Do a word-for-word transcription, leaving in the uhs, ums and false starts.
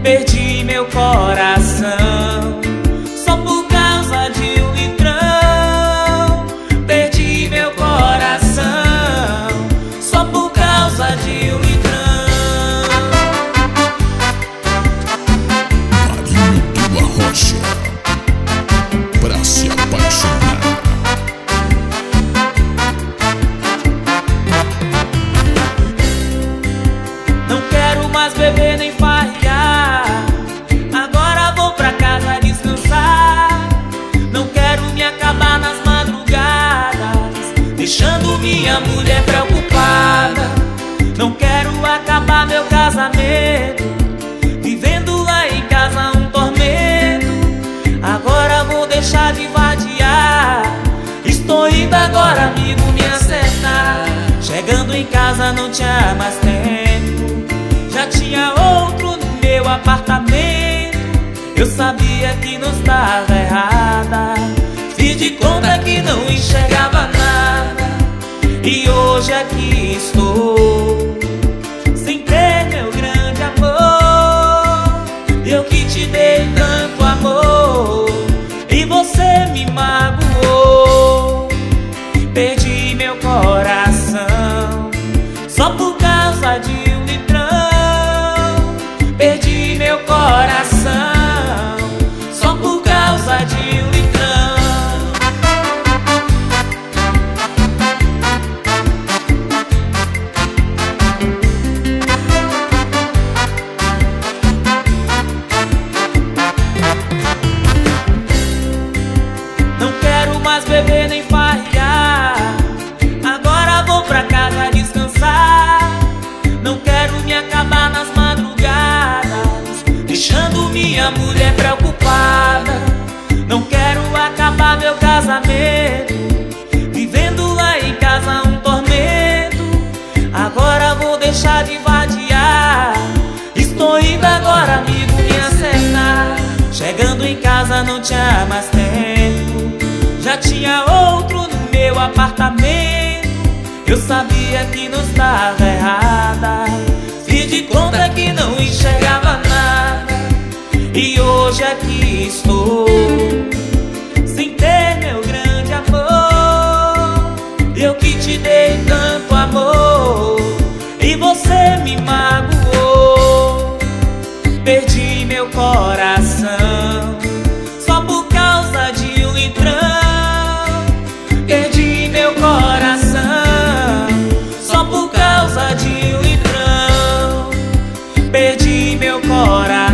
Perdi meu coração só por causa de um litrão. Perdi meu coração só por causa de um litrão. Marinho do Arrocha, pra se apaixonar. Não quero mais beber nem farrear, agora vou pra casa descansar. Não quero me acabar nas madrugadas, deixando minha mulher preocupada. Não quero acabar meu casamento, vivendo lá em casa um tormento. Agora vou deixar de vadiar, estou indo agora, amigo, me acertar. Chegando em casa não tinha mais tempo, já tinha outro no meu apartamento. Eu sabia que não estava errada, fiz de conta que não enxergava nada. E hoje aqui estou, sem ter meu grande amor. Eu que te dei tanto amor e você me magoou. Perdi meu coração só por causa de um litrão. Perdi meu coração só por causa de um litrão. Não quero mais beber nem farrear, agora vou pra casa descansar. Não quero me acabar nas madrugadas, deixando minha mulher preocupada. Não quero acabar meu casamento, vivendo lá em casa um tormento. Agora vou deixar de vadiar, estou indo agora, amigo, me acertar. Chegando em casa não tinha mais tempo, já tinha outro no meu apartamento. Eu sabia que não estava errada, fiz de conta que não enxergava nada. E hoje aqui estou, sem ter meu grande amor. Eu que te dei tanto amor e você me magoou. Perdi meu coração só por causa de um litrão. Perdi meu coração só por causa de um litrão. Perdi meu coração